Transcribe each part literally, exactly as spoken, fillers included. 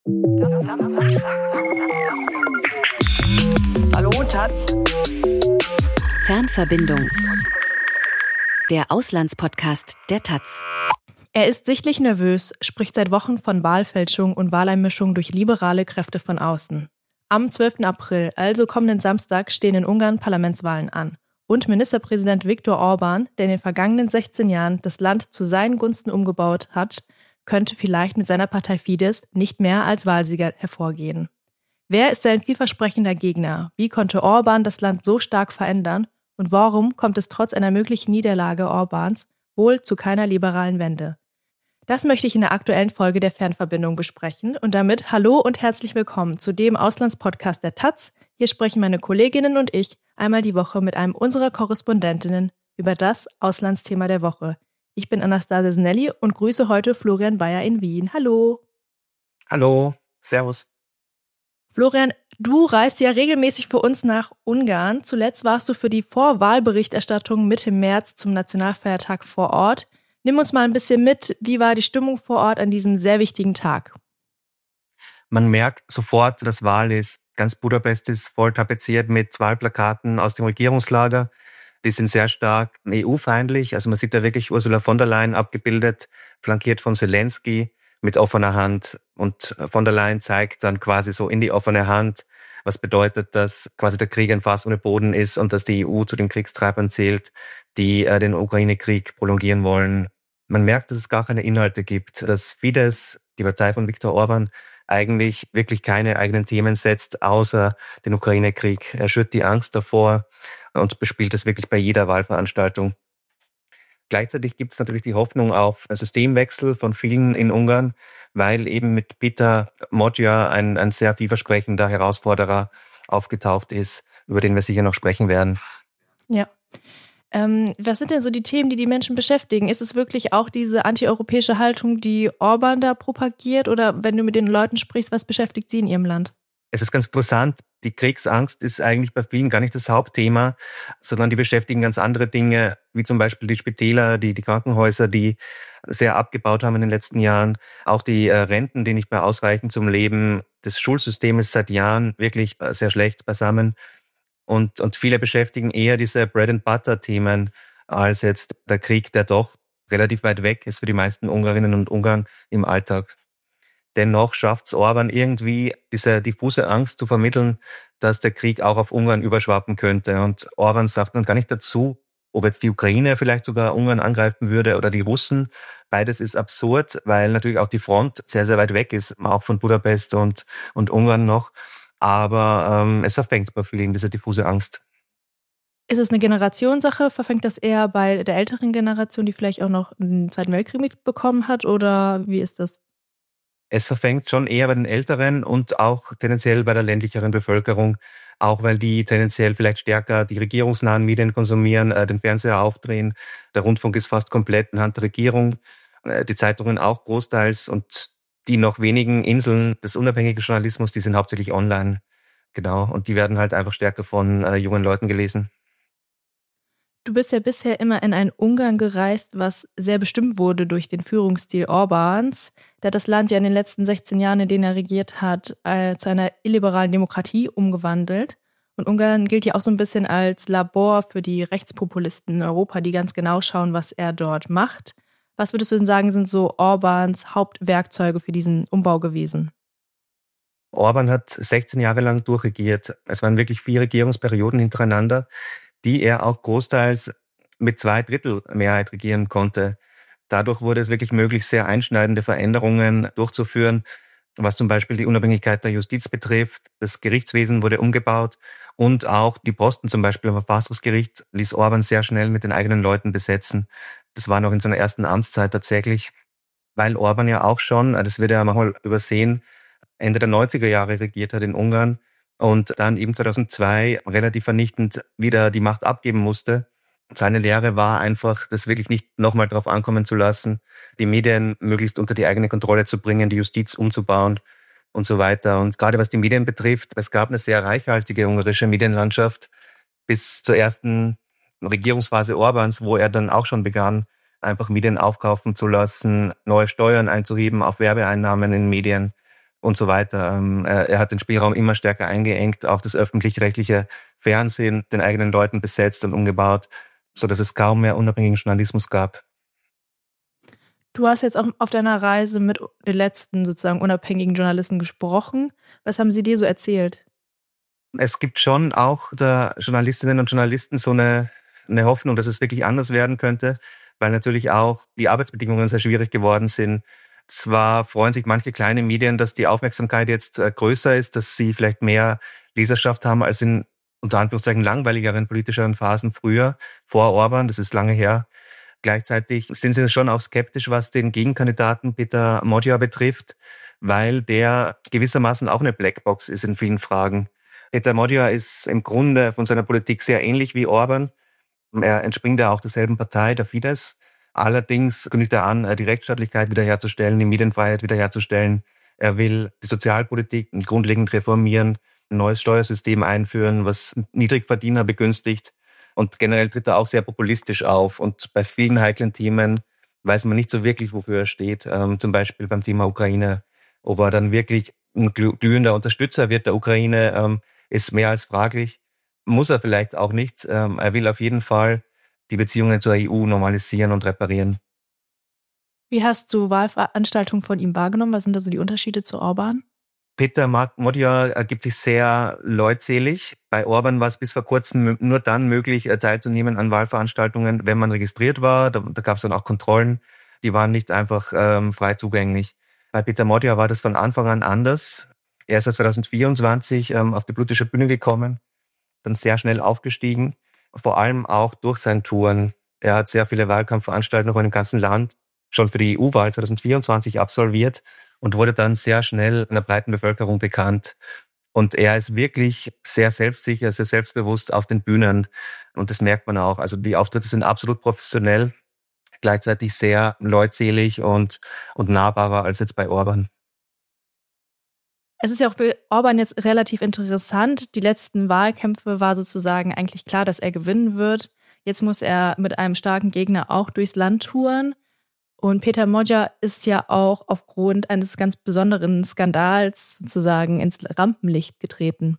Hallo, Taz. Fernverbindung. Der Auslandspodcast der Taz. Er ist sichtlich nervös, spricht seit Wochen von Wahlfälschung und Wahleinmischung durch liberale Kräfte von außen. Am zwölften April, also kommenden Samstag, stehen in Ungarn Parlamentswahlen an. Und Ministerpräsident Viktor Orbán, der in den vergangenen sechzehn Jahren das Land zu seinen Gunsten umgebaut hat, könnte vielleicht mit seiner Partei Fidesz nicht mehr als Wahlsieger hervorgehen. Wer ist sein vielversprechender Gegner? Wie konnte Orbán das Land so stark verändern? Und warum kommt es trotz einer möglichen Niederlage Orbáns wohl zu keiner liberalen Wende? Das möchte ich in der aktuellen Folge der Fernverbindung besprechen. Und damit hallo und herzlich willkommen zu dem Auslandspodcast der Taz. Hier sprechen meine Kolleginnen und ich einmal die Woche mit einem unserer Korrespondentinnen über das Auslandsthema der Woche. Ich bin Anastasia Snelli und grüße heute Florian Bayer in Wien. Hallo. Hallo, servus. Florian, du reist ja regelmäßig für uns nach Ungarn. Zuletzt warst du für die Vorwahlberichterstattung Mitte März zum Nationalfeiertag vor Ort. Nimm uns mal ein bisschen mit, wie war die Stimmung vor Ort an diesem sehr wichtigen Tag? Man merkt sofort, dass Wahl ist. Ganz Budapest ist voll tapeziert mit Wahlplakaten aus dem Regierungslager. Die sind sehr stark E U-feindlich. Also man sieht da wirklich Ursula von der Leyen abgebildet, flankiert von Zelensky mit offener Hand. Und von der Leyen zeigt dann quasi so in die offene Hand, was bedeutet, dass quasi der Krieg ein Fass ohne Boden ist und dass die E U zu den Kriegstreibern zählt, die äh, den Ukraine-Krieg prolongieren wollen. Man merkt, dass es gar keine Inhalte gibt, dass Fidesz, die Partei von Viktor Orbán, eigentlich wirklich keine eigenen Themen setzt, außer den Ukraine-Krieg. Er schürt die Angst davor und bespielt es wirklich bei jeder Wahlveranstaltung. Gleichzeitig gibt es natürlich die Hoffnung auf einen Systemwechsel von vielen in Ungarn, weil eben mit Péter Magyar ein, ein sehr vielversprechender Herausforderer aufgetaucht ist, über den wir sicher noch sprechen werden. Ja. Ähm, was sind denn so die Themen, die die Menschen beschäftigen? Ist es wirklich auch diese antieuropäische Haltung, die Orbán da propagiert? Oder wenn du mit den Leuten sprichst, was beschäftigt sie in ihrem Land? Es ist ganz interessant, die Kriegsangst ist eigentlich bei vielen gar nicht das Hauptthema, sondern die beschäftigen ganz andere Dinge, wie zum Beispiel die Spitäler, die, die Krankenhäuser, die sehr abgebaut haben in den letzten Jahren. Auch die äh, Renten, die nicht mehr ausreichen zum Leben. Das Schulsystem ist seit Jahren wirklich äh, sehr schlecht beisammen. Und, und viele beschäftigen eher diese Bread-and-Butter-Themen als jetzt der Krieg, der doch relativ weit weg ist für die meisten Ungarinnen und Ungarn im Alltag. Dennoch schafft es Orbán irgendwie, diese diffuse Angst zu vermitteln, dass der Krieg auch auf Ungarn überschwappen könnte. Und Orbán sagt dann gar nicht dazu, ob jetzt die Ukraine vielleicht sogar Ungarn angreifen würde oder die Russen. Beides ist absurd, weil natürlich auch die Front sehr, sehr weit weg ist, auch von Budapest und, und Ungarn noch. Aber ähm, es verfängt bei vielen diese diffuse Angst. Ist es eine Generationssache? Verfängt das eher bei der älteren Generation, die vielleicht auch noch den Zweiten Weltkrieg mitbekommen hat? Oder wie ist das? Es verfängt schon eher bei den Älteren und auch tendenziell bei der ländlicheren Bevölkerung, auch weil die tendenziell vielleicht stärker die regierungsnahen Medien konsumieren, äh, den Fernseher aufdrehen. Der Rundfunk ist fast komplett in Hand der Regierung, äh, die Zeitungen auch großteils und die noch wenigen Inseln des unabhängigen Journalismus, die sind hauptsächlich online. Genau, und die werden halt einfach stärker von äh, jungen Leuten gelesen. Du bist ja bisher immer in ein Ungarn gereist, was sehr bestimmt wurde durch den Führungsstil Orbáns. Der hat das Land ja in den letzten sechzehn Jahren, in denen er regiert hat, äh, zu einer illiberalen Demokratie umgewandelt. Und Ungarn gilt ja auch so ein bisschen als Labor für die Rechtspopulisten in Europa, die ganz genau schauen, was er dort macht. Was würdest du denn sagen, sind so Orbáns Hauptwerkzeuge für diesen Umbau gewesen? Orbán hat sechzehn Jahre lang durchregiert. Es waren wirklich vier Regierungsperioden hintereinander, die er auch großteils mit zwei Drittel Mehrheit regieren konnte. Dadurch wurde es wirklich möglich, sehr einschneidende Veränderungen durchzuführen, was zum Beispiel die Unabhängigkeit der Justiz betrifft. Das Gerichtswesen wurde umgebaut und auch die Posten zum Beispiel am Verfassungsgericht ließ Orbán sehr schnell mit den eigenen Leuten besetzen. Das war noch in seiner ersten Amtszeit tatsächlich, weil Orbán ja auch schon, das wird ja manchmal übersehen, Ende der neunziger Jahre regiert hat in Ungarn und dann eben zweitausendzwei relativ vernichtend wieder die Macht abgeben musste. Seine Lehre war einfach, das wirklich nicht nochmal drauf ankommen zu lassen, die Medien möglichst unter die eigene Kontrolle zu bringen, die Justiz umzubauen und so weiter. Und gerade was die Medien betrifft, es gab eine sehr reichhaltige ungarische Medienlandschaft bis zur ersten Regierungsphase Orbáns, wo er dann auch schon begann, einfach Medien aufkaufen zu lassen, neue Steuern einzuheben auf Werbeeinnahmen in Medien. und so weiter. Ähm, er, er hat den Spielraum immer stärker eingeengt auf das öffentlich-rechtliche Fernsehen, den eigenen Leuten besetzt und umgebaut, sodass es kaum mehr unabhängigen Journalismus gab. Du hast jetzt auch auf deiner Reise mit den letzten sozusagen unabhängigen Journalisten gesprochen. Was haben sie dir so erzählt? Es gibt schon auch der Journalistinnen und Journalisten so eine, eine Hoffnung, dass es wirklich anders werden könnte, weil natürlich auch die Arbeitsbedingungen sehr schwierig geworden sind. Zwar freuen sich manche kleine Medien, dass die Aufmerksamkeit jetzt äh, größer ist, dass sie vielleicht mehr Leserschaft haben als in unter Anführungszeichen langweiligeren politischeren Phasen früher, vor Orban, das ist lange her. Gleichzeitig sind sie schon auch skeptisch, was den Gegenkandidaten Peter Magyar betrifft, weil der gewissermaßen auch eine Blackbox ist in vielen Fragen. Peter Magyar ist im Grunde von seiner Politik sehr ähnlich wie Orban. Er entspringt ja auch derselben Partei, der Fidesz. Allerdings kündigt er an, die Rechtsstaatlichkeit wiederherzustellen, die Medienfreiheit wiederherzustellen. Er will die Sozialpolitik grundlegend reformieren, ein neues Steuersystem einführen, was Niedrigverdiener begünstigt. Und generell tritt er auch sehr populistisch auf. Und bei vielen heiklen Themen weiß man nicht so wirklich, wofür er steht. Ähm, zum Beispiel beim Thema Ukraine. Ob er dann wirklich ein glühender Unterstützer wird der Ukraine, ähm, ist mehr als fraglich. Muss er vielleicht auch nicht. Ähm, er will auf jeden Fall die Beziehungen zur E U normalisieren und reparieren. Wie hast du Wahlveranstaltungen von ihm wahrgenommen? Was sind da so die Unterschiede zu Orban? Peter Magyar gibt sich sehr leutselig. Bei Orban war es bis vor kurzem nur dann möglich, teilzunehmen an Wahlveranstaltungen, wenn man registriert war. Da, da gab es dann auch Kontrollen. Die waren nicht einfach ähm, frei zugänglich. Bei Peter Magyar war das von Anfang an anders. Er ist zwanzig vierundzwanzig ähm, auf die politische Bühne gekommen, dann sehr schnell aufgestiegen, vor allem auch durch seine Touren. Er hat sehr viele Wahlkampfveranstaltungen im ganzen Land schon für die E U-Wahl zwanzig vierundzwanzig absolviert und wurde dann sehr schnell in der breiten Bevölkerung bekannt. Und er ist wirklich sehr selbstsicher, sehr selbstbewusst auf den Bühnen. Und das merkt man auch. Also die Auftritte sind absolut professionell, gleichzeitig sehr leutselig und, und nahbarer als jetzt bei Orban. Es ist ja auch für Orban jetzt relativ interessant. Die letzten Wahlkämpfe war sozusagen eigentlich klar, dass er gewinnen wird. Jetzt muss er mit einem starken Gegner auch durchs Land touren. Und Peter Magyar ist ja auch aufgrund eines ganz besonderen Skandals sozusagen ins Rampenlicht getreten.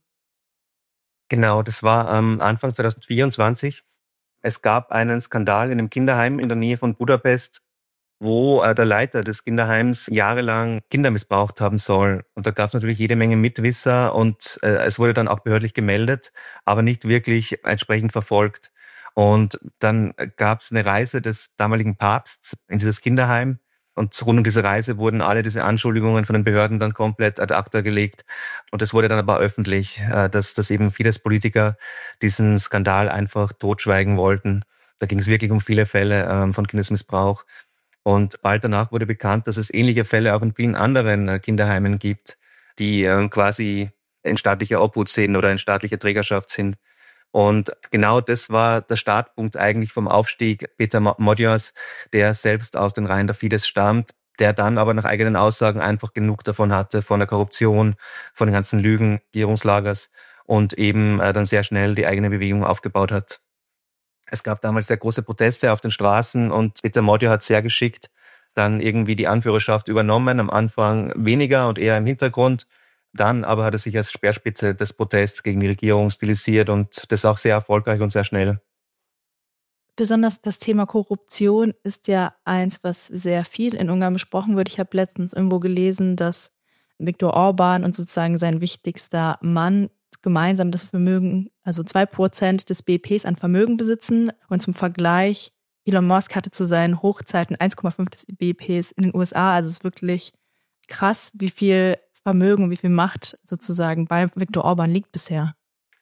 Genau, das war ähm, Anfang zwanzig vierundzwanzig. Es gab einen Skandal in einem Kinderheim in der Nähe von Budapest, wo äh, der Leiter des Kinderheims jahrelang Kinder missbraucht haben soll. Und da gab es natürlich jede Menge Mitwisser und äh, es wurde dann auch behördlich gemeldet, aber nicht wirklich entsprechend verfolgt. Und dann gab es eine Reise des damaligen Papsts in dieses Kinderheim. Und rund um diese Reise wurden alle diese Anschuldigungen von den Behörden dann komplett ad acta gelegt. Und es wurde dann aber öffentlich, dass, dass eben Fidesz-Politiker diesen Skandal einfach totschweigen wollten. Da ging es wirklich um viele Fälle von Kindesmissbrauch. Und bald danach wurde bekannt, dass es ähnliche Fälle auch in vielen anderen Kinderheimen gibt, die quasi in staatlicher Obhut sind oder in staatlicher Trägerschaft sind. Und genau das war der Startpunkt eigentlich vom Aufstieg Peter Magyars, der selbst aus den Reihen der Fidesz stammt, der dann aber nach eigenen Aussagen einfach genug davon hatte, von der Korruption, von den ganzen Lügen Regierungslagers und eben dann sehr schnell die eigene Bewegung aufgebaut hat. Es gab damals sehr große Proteste auf den Straßen und Peter Magyar hat sehr geschickt dann irgendwie die Anführerschaft übernommen, am Anfang weniger und eher im Hintergrund. Dann aber hat er sich als Speerspitze des Protests gegen die Regierung stilisiert und das auch sehr erfolgreich und sehr schnell. Besonders das Thema Korruption ist ja eins, was sehr viel in Ungarn besprochen wird. Ich habe letztens irgendwo gelesen, dass Viktor Orban und sozusagen sein wichtigster Mann gemeinsam das Vermögen, also zwei Prozent des B I Ps an Vermögen besitzen. Und zum Vergleich, Elon Musk hatte zu seinen Hochzeiten eins Komma fünf des B I Ps in den U S A. Also es ist wirklich krass, wie viel Vermögen, wie viel Macht sozusagen bei Viktor Orban liegt bisher.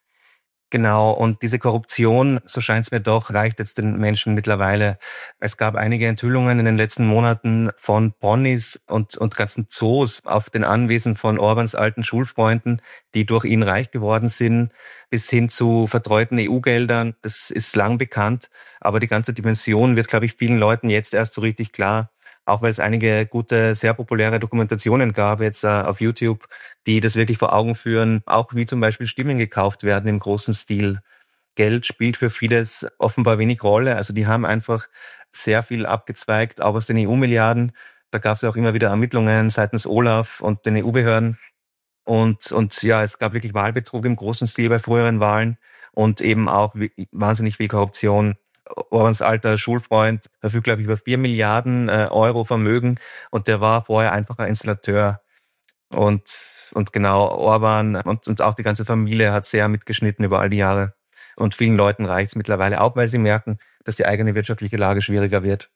Genau, und diese Korruption, so scheint es mir doch, reicht jetzt den Menschen mittlerweile. Es gab einige Enthüllungen in den letzten Monaten von Ponys und, und ganzen Zoos auf den Anwesen von Orbans alten Schulfreunden, die durch ihn reich geworden sind, bis hin zu vertreuten E U-Geldern. Das ist lang bekannt, aber die ganze Dimension wird, glaube ich, vielen Leuten jetzt erst so richtig klar. Auch weil es einige gute, sehr populäre Dokumentationen gab jetzt äh, auf YouTube, die das wirklich vor Augen führen, auch wie zum Beispiel Stimmen gekauft werden im großen Stil. Geld spielt für Fidesz offenbar wenig Rolle. Also die haben einfach sehr viel abgezweigt, auch aus den E U-Milliarden. Da gab es ja auch immer wieder Ermittlungen seitens Olaf und den E U-Behörden. Und, und ja, es gab wirklich Wahlbetrug im großen Stil bei früheren Wahlen und eben auch wahnsinnig viel Korruption. Orbáns alter Schulfreund verfügt, glaube ich, über vier Milliarden äh, Euro Vermögen und der war vorher einfacher Installateur. Und, und genau, Orbán und, und auch die ganze Familie hat sehr mitgeschnitten über all die Jahre. Und vielen Leuten reicht es mittlerweile auch, weil sie merken, dass die eigene wirtschaftliche Lage schwieriger wird.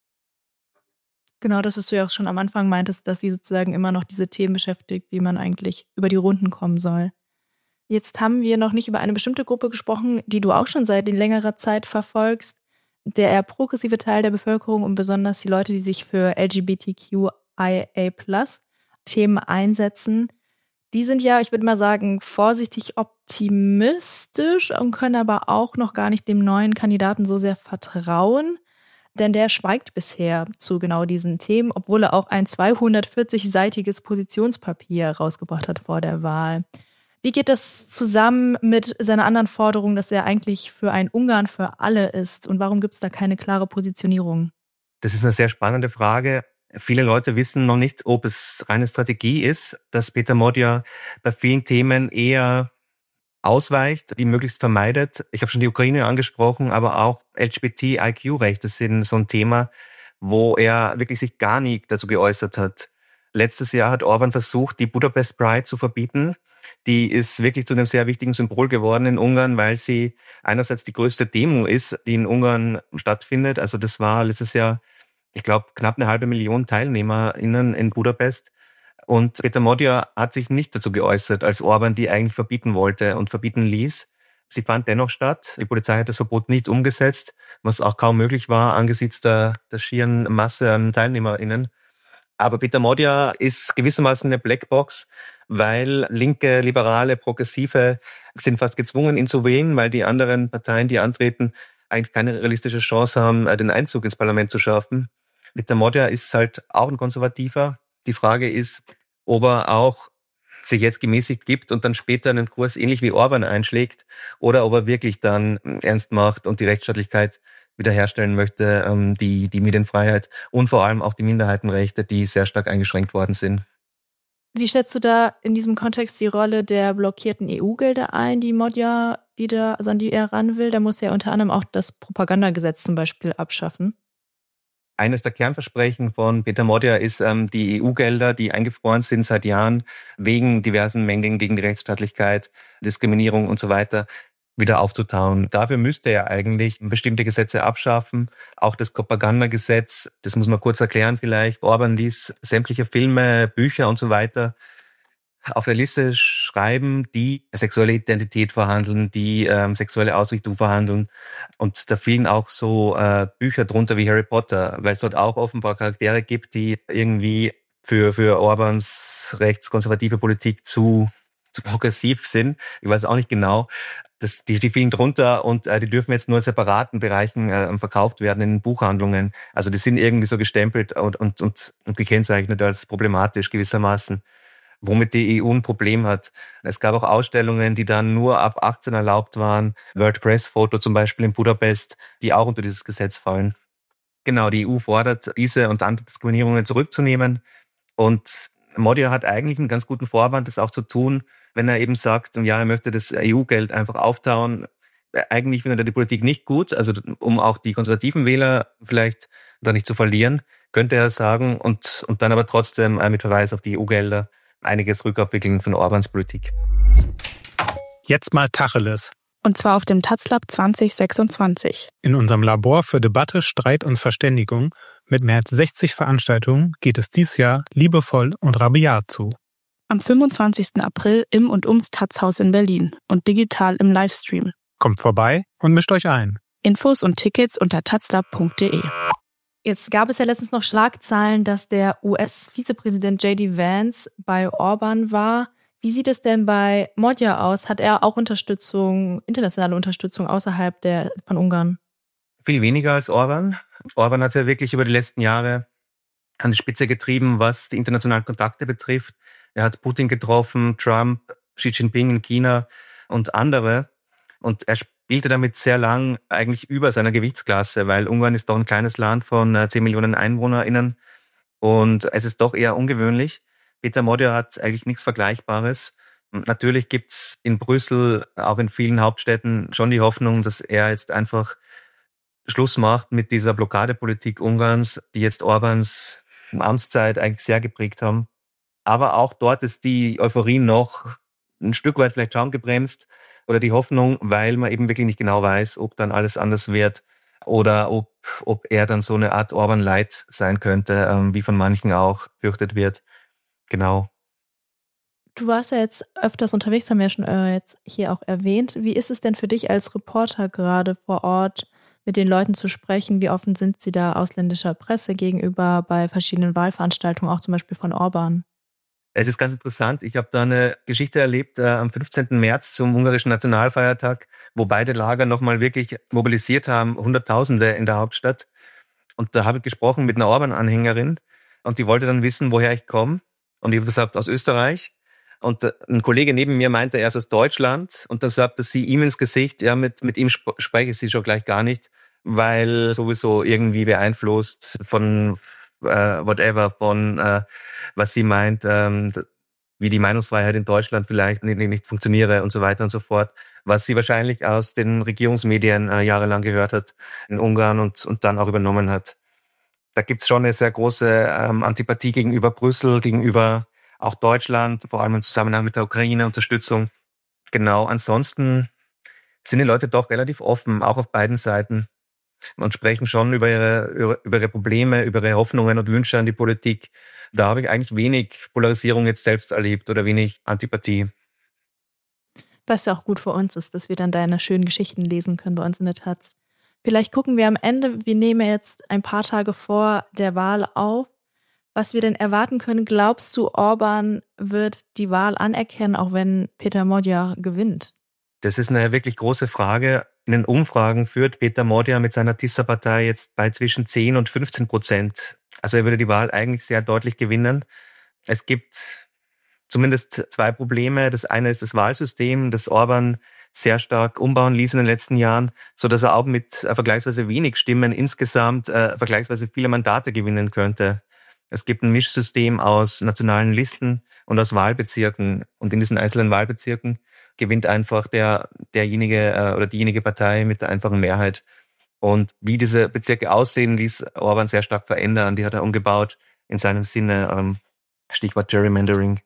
Genau, das, was du ja auch schon am Anfang meintest, dass sie sozusagen immer noch diese Themen beschäftigt, wie man eigentlich über die Runden kommen soll. Jetzt haben wir noch nicht über eine bestimmte Gruppe gesprochen, die du auch schon seit längerer Zeit verfolgst. Der eher progressive Teil der Bevölkerung und besonders die Leute, die sich für L G B T Q I A Plus Themen einsetzen. Die sind ja, ich würde mal sagen, vorsichtig optimistisch und können aber auch noch gar nicht dem neuen Kandidaten so sehr vertrauen. Denn der schweigt bisher zu genau diesen Themen, obwohl er auch ein zweihundertvierzig-seitiges Positionspapier rausgebracht hat vor der Wahl. Wie geht das zusammen mit seiner anderen Forderung, dass er eigentlich für ein Ungarn für alle ist? Und warum gibt es da keine klare Positionierung? Das ist eine sehr spannende Frage. Viele Leute wissen noch nicht, ob es reine Strategie ist, dass Peter Magyar bei vielen Themen eher ausweicht, die möglichst vermeidet. Ich habe schon die Ukraine angesprochen, aber auch L G B T I Q-Rechte sind so ein Thema, wo er wirklich sich gar nie dazu geäußert hat. Letztes Jahr hat Orbán versucht, die Budapest Pride zu verbieten. Die ist wirklich zu einem sehr wichtigen Symbol geworden in Ungarn, weil sie einerseits die größte Demo ist, die in Ungarn stattfindet. Also das war letztes Jahr, ich glaube, knapp eine halbe Million TeilnehmerInnen in Budapest. Und Peter Magyar hat sich nicht dazu geäußert, als Orbán die eigentlich verbieten wollte und verbieten ließ. Sie fand dennoch statt. Die Polizei hat das Verbot nicht umgesetzt, was auch kaum möglich war angesichts der, der schieren Masse an TeilnehmerInnen. Aber Peter Magyar ist gewissermaßen eine Blackbox, weil linke, liberale, progressive sind fast gezwungen, ihn zu wählen, weil die anderen Parteien, die antreten, eigentlich keine realistische Chance haben, den Einzug ins Parlament zu schaffen. Peter Magyar ist halt auch ein Konservativer. Die Frage ist, ob er auch sich jetzt gemäßigt gibt und dann später einen Kurs ähnlich wie Orbán einschlägt oder ob er wirklich dann ernst macht und die Rechtsstaatlichkeit wiederherstellen möchte, die, die Medienfreiheit und vor allem auch die Minderheitenrechte, die sehr stark eingeschränkt worden sind. Wie schätzt du da in diesem Kontext die Rolle der blockierten E U-Gelder ein, die Magyar wieder, also an die er ran will? Da muss er unter anderem auch das Propagandagesetz zum Beispiel abschaffen. Eines der Kernversprechen von Peter Magyar ist, ähm, die E U-Gelder, die eingefroren sind seit Jahren wegen diversen Mängeln gegen die Rechtsstaatlichkeit, Diskriminierung und so weiter, wieder aufzutauen. Dafür müsste er eigentlich bestimmte Gesetze abschaffen, auch das Propagandagesetz. Das muss man kurz erklären vielleicht. Orbán ließ sämtliche Filme, Bücher und so weiter auf der Liste schreiben, die sexuelle Identität verhandeln, die ähm, sexuelle Ausrichtung verhandeln. Und da fielen auch so äh, Bücher drunter wie Harry Potter, weil es dort auch offenbar Charaktere gibt, die irgendwie für für Orbáns rechtskonservative Politik zu, zu progressiv sind. Ich weiß auch nicht genau. Das, die, die fielen drunter und äh, die dürfen jetzt nur in separaten Bereichen äh, verkauft werden in Buchhandlungen. Also die sind irgendwie so gestempelt und, und, und, und gekennzeichnet als problematisch gewissermaßen, womit die E U ein Problem hat. Es gab auch Ausstellungen, die dann nur ab achtzehn erlaubt waren. World Press Photo zum Beispiel in Budapest, die auch unter dieses Gesetz fallen. Genau, die E U fordert, diese und andere Diskriminierungen zurückzunehmen. Und Magyar hat eigentlich einen ganz guten Vorwand, das auch zu tun, wenn er eben sagt, ja, er möchte das E U-Geld einfach auftauen. Eigentlich findet er die Politik nicht gut, also um auch die konservativen Wähler vielleicht da nicht zu verlieren, könnte er sagen, und, und dann aber trotzdem mit Verweis auf die E U-Gelder einiges rückabwickeln von Orbáns Politik. Jetzt mal Tacheles. Und zwar auf dem Taz-Lab zwanzig sechsundzwanzig. In unserem Labor für Debatte, Streit und Verständigung mit mehr als sechzig Veranstaltungen geht es dieses Jahr liebevoll und rabiat zu. Am fünfundzwanzigsten April im und ums Taz-Haus in Berlin und digital im Livestream. Kommt vorbei und mischt euch ein. Infos und Tickets unter tazlab punkt de. Jetzt gab es ja letztens noch Schlagzeilen, dass der U S-Vizepräsident J D Vance bei Orbán war. Wie sieht es denn bei Magyar aus? Hat er auch Unterstützung, internationale Unterstützung außerhalb der, von Ungarn? Viel weniger als Orbán. Orbán hat es ja wirklich über die letzten Jahre an die Spitze getrieben, was die internationalen Kontakte betrifft. Er hat Putin getroffen, Trump, Xi Jinping in China und andere. Und er spielte damit sehr lang eigentlich über seiner Gewichtsklasse, weil Ungarn ist doch ein kleines Land von zehn Millionen EinwohnerInnen. Und es ist doch eher ungewöhnlich. Peter Modja hat eigentlich nichts Vergleichbares. Natürlich gibt's in Brüssel, auch in vielen Hauptstädten, schon die Hoffnung, dass er jetzt einfach Schluss macht mit dieser Blockadepolitik Ungarns, die jetzt Orbáns Amtszeit eigentlich sehr geprägt haben. Aber auch dort ist die Euphorie noch ein Stück weit vielleicht schon gebremst oder die Hoffnung, weil man eben wirklich nicht genau weiß, ob dann alles anders wird oder ob, ob er dann so eine Art Orbán-Light sein könnte, ähm, wie von manchen auch fürchtet wird. Genau. Du warst ja jetzt öfters unterwegs, haben wir ja schon äh, jetzt hier auch erwähnt. Wie ist es denn für dich als Reporter gerade vor Ort, mit den Leuten zu sprechen? Wie offen sind sie da ausländischer Presse gegenüber bei verschiedenen Wahlveranstaltungen, auch zum Beispiel von Orbán? Es ist ganz interessant. Ich habe da eine Geschichte erlebt äh, am fünfzehnten März zum ungarischen Nationalfeiertag, wo beide Lager nochmal wirklich mobilisiert haben, Hunderttausende in der Hauptstadt. Und da habe ich gesprochen mit einer Orbán-Anhängerin und die wollte dann wissen, woher ich komme. Und ich habe gesagt, aus Österreich. Und ein Kollege neben mir meinte, er ist aus Deutschland. Und dann sagte sie ihm ins Gesicht, ja, mit, mit ihm sp- spreche sie schon gleich gar nicht, weil sowieso irgendwie beeinflusst von äh, whatever, von äh, was sie meint, ähm, wie die Meinungsfreiheit in Deutschland vielleicht nicht, nicht funktioniere und so weiter und so fort, was sie wahrscheinlich aus den Regierungsmedien äh, jahrelang gehört hat in Ungarn und, und dann auch übernommen hat. Da gibt's schon eine sehr große ähm, Antipathie gegenüber Brüssel, gegenüber auch Deutschland, vor allem im Zusammenhang mit der Ukraine-Unterstützung. Genau, ansonsten sind die Leute doch relativ offen, auch auf beiden Seiten, und sprechen schon über ihre, über ihre Probleme, über ihre Hoffnungen und Wünsche an die Politik. Da habe ich eigentlich wenig Polarisierung jetzt selbst erlebt oder wenig Antipathie. Was ja auch gut für uns ist, dass wir dann deine schönen Geschichten lesen können bei uns in der Taz. Vielleicht gucken wir am Ende, wir nehmen jetzt ein paar Tage vor der Wahl auf, was wir denn erwarten können. Glaubst du, Orbán wird die Wahl anerkennen, auch wenn Peter Modja gewinnt? Das ist eine wirklich große Frage. In den Umfragen führt Peter Modja mit seiner Tisza-Partei jetzt bei zwischen zehn und fünfzehn Prozent. Also er würde die Wahl eigentlich sehr deutlich gewinnen. Es gibt zumindest zwei Probleme. Das eine ist das Wahlsystem, das Orbán sehr stark umbauen ließ in den letzten Jahren, so dass er auch mit äh, vergleichsweise wenig Stimmen insgesamt äh, vergleichsweise viele Mandate gewinnen könnte. Es gibt ein Mischsystem aus nationalen Listen und aus Wahlbezirken. Und in diesen einzelnen Wahlbezirken gewinnt einfach der derjenige äh, oder diejenige Partei mit der einfachen Mehrheit. Und wie diese Bezirke aussehen, ließ Orbán sehr stark verändern. Die hat er umgebaut in seinem Sinne, ähm, Stichwort Gerrymandering.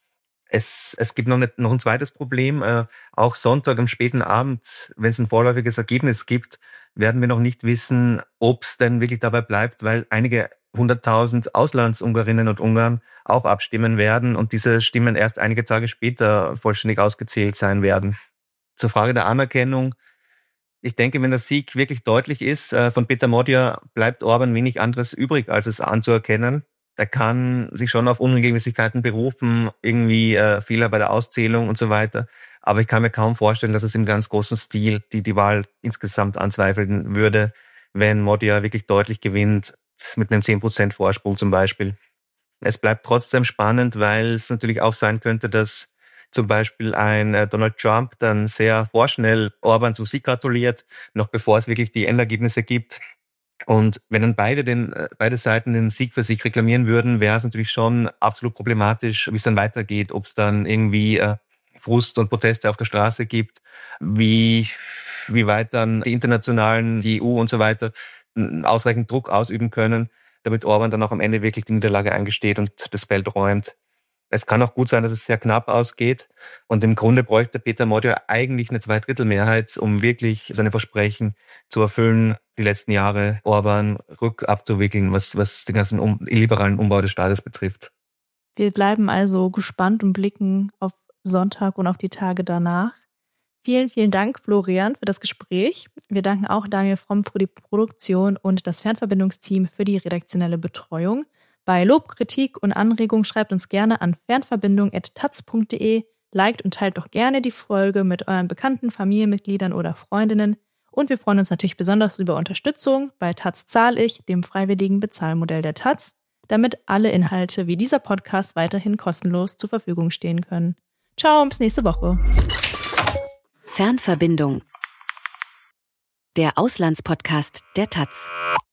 Es, es gibt noch, nicht, noch ein zweites Problem. Äh, auch Sonntag am späten Abend, wenn es ein vorläufiges Ergebnis gibt, werden wir noch nicht wissen, ob es denn wirklich dabei bleibt, weil einige hunderttausend Auslandsungarinnen und Ungarn auch abstimmen werden und diese Stimmen erst einige Tage später vollständig ausgezählt sein werden. Zur Frage der Anerkennung. Ich denke, wenn der Sieg wirklich deutlich ist, äh, von Peter Modja bleibt Orbán wenig anderes übrig, als es anzuerkennen. Er kann sich schon auf Unregelmäßigkeiten berufen, irgendwie äh, Fehler bei der Auszählung und so weiter. Aber ich kann mir kaum vorstellen, dass es im ganz großen Stil die, die Wahl insgesamt anzweifeln würde, wenn Modja wirklich deutlich gewinnt, mit einem zehn Prozent Vorsprung zum Beispiel. Es bleibt trotzdem spannend, weil es natürlich auch sein könnte, dass zum Beispiel ein äh, Donald Trump dann sehr vorschnell Orbán zum Sieg gratuliert, noch bevor es wirklich die Endergebnisse gibt. Und wenn dann beide den, beide Seiten den Sieg für sich reklamieren würden, wäre es natürlich schon absolut problematisch, wie es dann weitergeht, ob es dann irgendwie äh, Frust und Proteste auf der Straße gibt, wie, wie weit dann die Internationalen, die E U und so weiter ausreichend Druck ausüben können, damit Orbán dann auch am Ende wirklich die Niederlage eingesteht und das Feld räumt. Es kann auch gut sein, dass es sehr knapp ausgeht. Und im Grunde bräuchte Peter Modja eigentlich eine Zweidrittelmehrheit, um wirklich seine Versprechen zu erfüllen, die letzten Jahre Orbán rückabzuwickeln, was, was den ganzen um, illiberalen Umbau des Staates betrifft. Wir bleiben also gespannt und blicken auf Sonntag und auf die Tage danach. Vielen, vielen Dank, Florian, für das Gespräch. Wir danken auch Daniel Fromm für die Produktion und das Fernverbindungsteam für die redaktionelle Betreuung. Bei Lob, Kritik und Anregung schreibt uns gerne an fernverbindung at taz punkt de, liked und teilt doch gerne die Folge mit euren bekannten Familienmitgliedern oder Freundinnen. Und wir freuen uns natürlich besonders über Unterstützung bei Taz zahl ich, dem freiwilligen Bezahlmodell der Taz, damit alle Inhalte wie dieser Podcast weiterhin kostenlos zur Verfügung stehen können. Ciao, bis nächste Woche. Fernverbindung. Der Auslandspodcast der Taz.